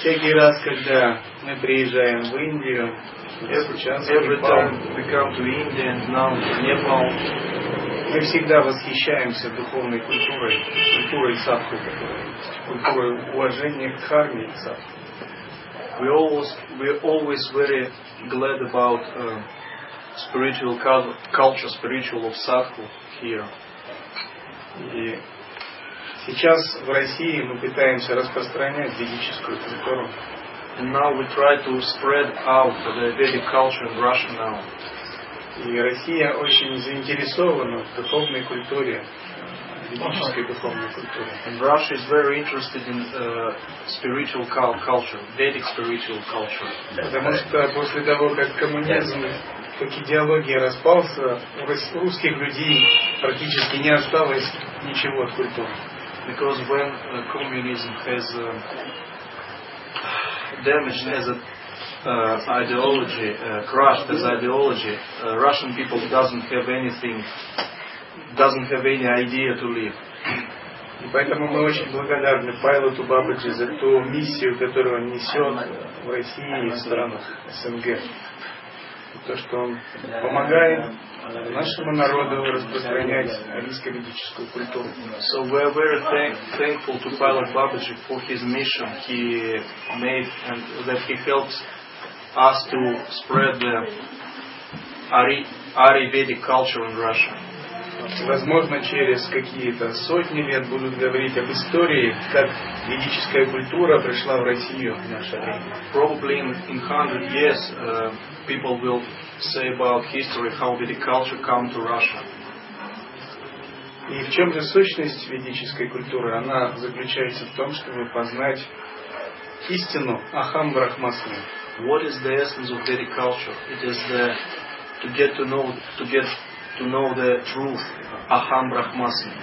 Всякий раз, когда мы приезжаем в Индию, every time we come to India and now to Nepal, мы всегда восхищаемся духовной культурой садху, культурой уважения к дхарме и садху. we're always very glad about spiritual culture, spiritual of sadhu here. И сейчас в России мы пытаемся распространять ведическую культуру. And now we try to spread out the Vedic culture in Russia now. И Россия очень заинтересована в духовной культуре, ведической духовной культуре. And Russia is very interested in spiritual culture, Vedic spiritual culture. Потому что после того, как коммунизм, как идеология распался, у русских людей практически не осталось ничего от культуры. Because when communism has damaged as an ideology, crushed as ideology, Russian people doesn't have any idea to live. И поэтому мы очень благодарны Пайлоту Бабаджи за ту миссию, которую он несет в России и в странах СНГ. То, что он помогает нашему народу распространять арийско-ведическую культуру. So we are very thankful to Pilot Babaji for his mission he made and that he helps us to spread the Ari-Vedic culture in Russia. Возможно, через какие-то сотни лет будут говорить об истории, как ведическая культура пришла в Россию в наше время. Probably in 100 years, people will say about history how Vedic culture come to Russia. И в чем же сущность ведической культуры? Она заключается в том, чтобы познать истину Ахам Брахмасми. What is the essence of Vedic culture? It is to get to know the truth, Aham Brahmasmi.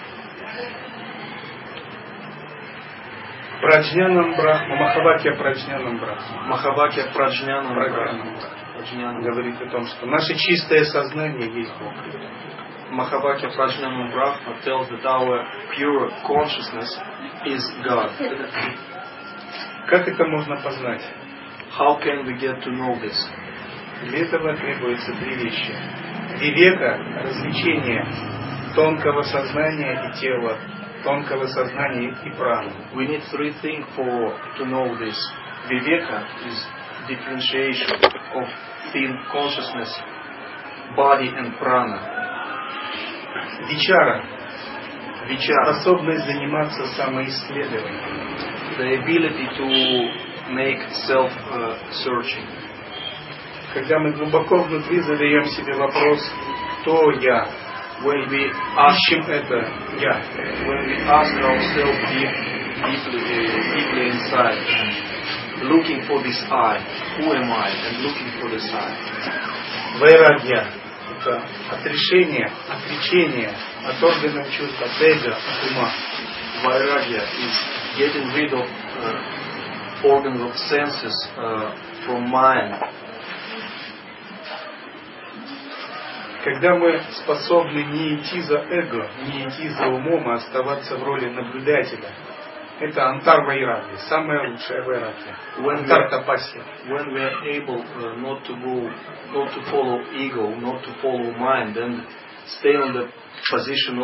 Праджнянам Брахма, Махавакья Праджнянам Брахма. Махавакья Праджнянам Брахма говорит о том, что наше чистое сознание есть Бог. Махавакья Праджнянам Брахма tells that our pure consciousness is God. Как это можно познать? How can we get to know this? Для этого требуется три вещи. Вивека, развлечение тонкого сознания и тела, тонкого сознания и праны. We need three things to know this. Viveka is differentiation of thin consciousness, body and prana. Вичара, Vichara, способность заниматься самоисследованием. the ability to make self-searching. Когда мы глубоко внутри задаем себе вопрос, кто я, When we ищем это я. ask ourselves deeply inside, looking for this I, who am I, and looking for this I. Вайрагья – это отречение от органов чувств, от эго, от ума. Vairagya is getting rid of organs of senses from mind. Когда мы способны не идти за эго, не идти за умом, а оставаться в роли наблюдателя, это антар вайрагья, самая лучшая вайрагья. Антар тапасья. When we are able not to follow ego, not to follow mind, and stay on the position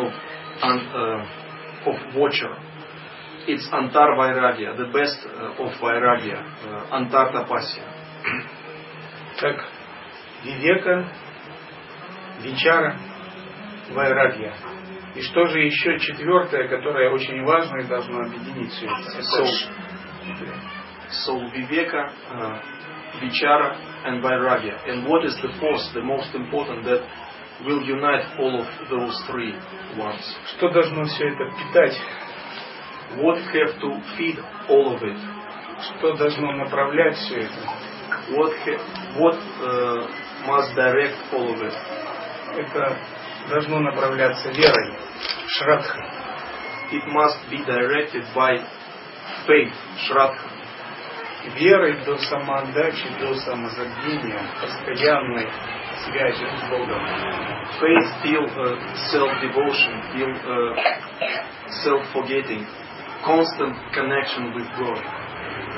of watcher, it's antar vairagya, the best of vairagya, antar tapasya. Так, вивека, вичара, вайрагья. И что же еще четвертое, которое очень важно и должно объединить все это? So viveka, vichara and vairagya. And what is the fourth, the most important that will unite all of those three ones? Что должно все это питать? What have to feed all of it? Что должно направлять все это? What must direct all of it? Это должно направляться верой, шрадха. It must be directed by faith, shraddha. Верой до самоотдачи, до самозабвения, постоянной связи с Богом. Faith till self-devotion, till self-forgetting, constant connection with God.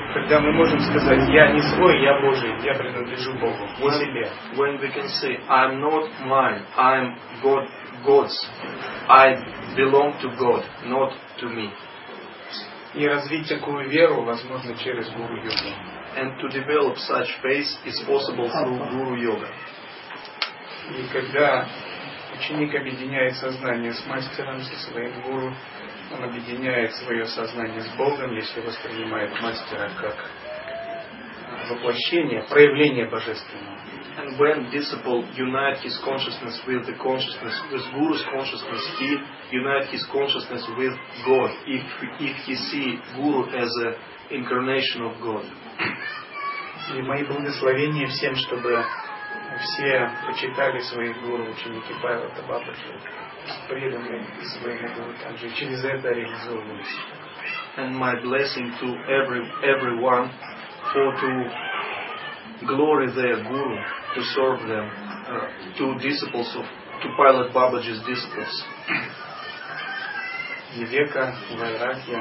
Когда мы можем сказать, я не свой, я Божий, я принадлежу Богу, не себе. When we can say, I'm not mine, I'm God's, I belong to God, not to me. И развить такую веру возможно через гуру-йогу. And to develop such faith is possible through Guru Yoga. И когда ученик объединяет сознание с мастером, со своим гуру, он объединяет свое сознание с Богом, если воспринимает мастера как воплощение, проявление божественного. And when disciple unite his consciousness with the consciousness, with Guru's consciousness, he unite his consciousness with God. If he see Guru as an incarnation of God. И мои благословения всем, чтобы все почитали своих гуру, ученики Павла Бабаджи, преданные своему гуру, также через это реализовывались. And my blessing to everyone for to glory their Guru, to serve them, to disciples of, to Pilot Babaji's disciples. Вивека, Вайрагья,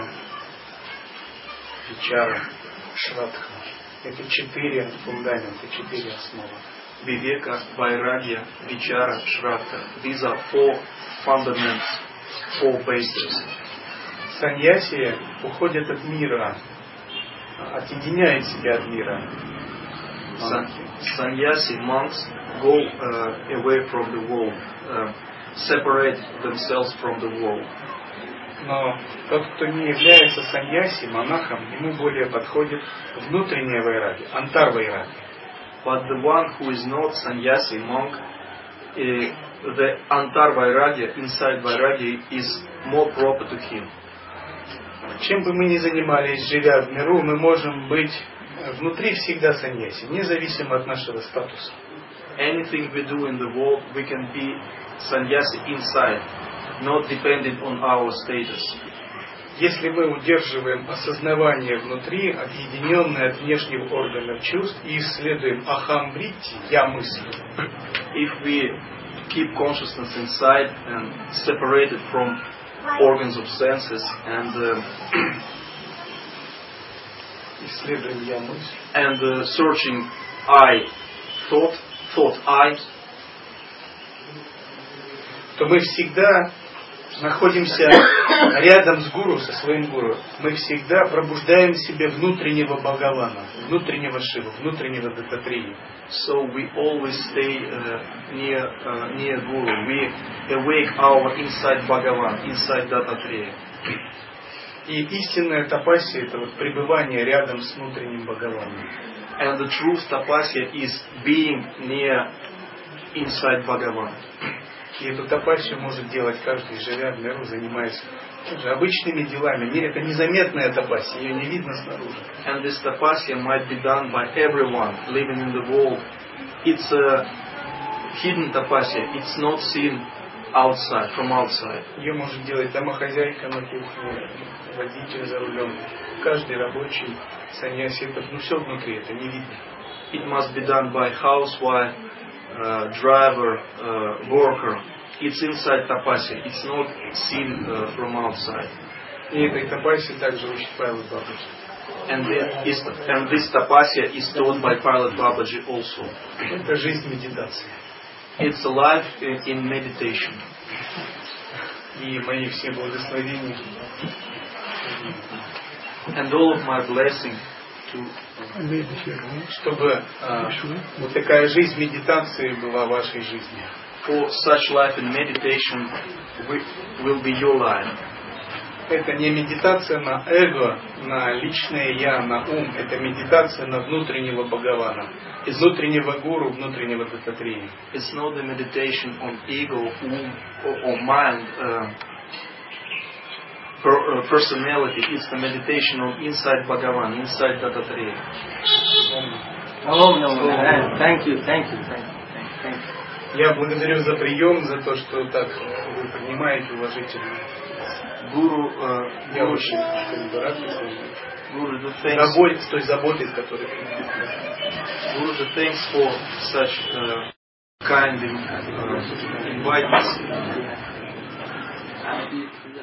Вичара, Шрадха. Это 4 фундамента, 4 основы. Viveka, Vairagya, Vichara, Shraddha. These are 4 fundamentals, 4 bases. Саньяси уходит от мира, отъединяет себя от мира. Sannyasi monks go away from the world, separate themselves from the world. Но тот, кто не является саньяси, монахом, ему более подходит внутренняя вайрагья, антар-вайрагья. But the one who is not sannyasi monk, the antar vairagya, inside vairagya, is more proper to him. Чем бы мы ни занимались, живя в миру, мы можем быть внутри всегда саньяси, независимо от нашего статуса. Anything we do in the world, we can be sannyasi inside, not depending on our status. Если мы удерживаем осознавание внутри, объединенное от внешних органов чувств, и исследуем ахам-вритти, я мыслю. If we keep consciousness inside and separated from organs of senses and исследуем я мысль, and searching I thought I, то мы всегда находимся рядом с гуру, со своим гуру. Мы всегда пробуждаем в себе внутреннего Бхагавана, внутреннего Шиву, внутреннего Дататрию. So we always stay near Guru. We awake our inside Bhagavan, inside Dattatreya. И истинная тапасия — это вот пребывание рядом с внутренним Бхагаваном. And the true tapasya is being near inside Bhagavan. И эту тапасию может делать каждый, живя в миру, занимаясь тоже обычными делами. Мир — это незаметная тапасия, ее не видно снаружи. And this tapasya might be done by everyone living in the world. It's a hidden tapasya. It's not seen outside, from outside. Ее может делать домохозяйка на кухне, водитель за рулем, каждый рабочий, саньяси. Это все внутри, это не видно. It must be done by housewife, driver, worker. It's inside tapasya. It's not seen from outside. И этой тапасии также учит Павел Бабаджи. And this tapasya is taught by Pilot Babaji also. Это жизнь медитации. It's a life in meditation. И мои все благословения. And all of my blessing to, чтобы вот такая жизнь медитации была в вашей жизни. For such life in meditation will be your life. Это не медитация на эго, на личное я, на ум. Это медитация на внутреннего Бхагавана, внутреннего гуру, внутреннего Дататрии. It's not the meditation on ego, or mind, personality. It's the meditation on inside Bhagavan, inside Dattatreya. Thank you. Я благодарю за прием, за то, что так вы принимаете уважительно. Guru, Я очень рад, Guru, the thanks. с той заботой, с которой Guru, the thanks for such kind invite us.